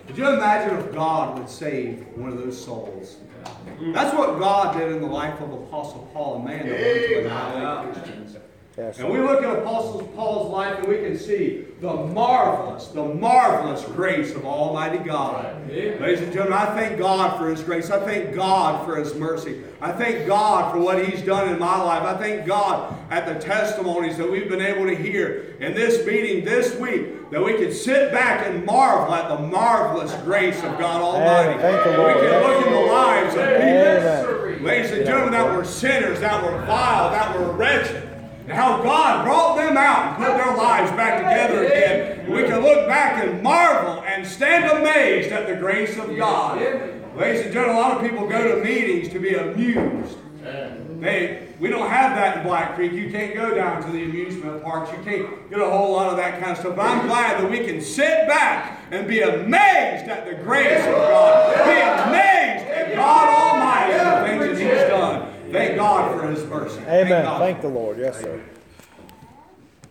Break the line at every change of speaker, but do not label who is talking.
Could you imagine if God would save one of those souls? That's what God did in the life of Apostle Paul, a man that wanted to annihilate Christians.
Yes.
And we look at Apostle Paul's life and we can see the marvelous grace of Almighty God. Ladies and gentlemen, I thank God for His grace. I thank God for His mercy. I thank God for what He's done in my life. I thank God at the testimonies that we've been able to hear in this meeting this week, that we can sit back and marvel at the marvelous grace of God Almighty.
Thank the Lord.
We can look in the lives of people,
Amen.
ladies and gentlemen, that were sinners, that were vile, that were wretched, and how God brought them out and put their lives back together again. We can look back and marvel and stand amazed at the grace of God. Ladies and gentlemen, a lot of people go to meetings to be amused. We don't have that in Black Creek. You can't go down to the amusement parks. You can't get a whole lot of that kind of stuff. But I'm glad that we can sit back and be amazed at the grace of God. Be amazed at God Almighty and the things that He's done. Thank God for His mercy.
Amen. Thank the Lord. Yes, sir.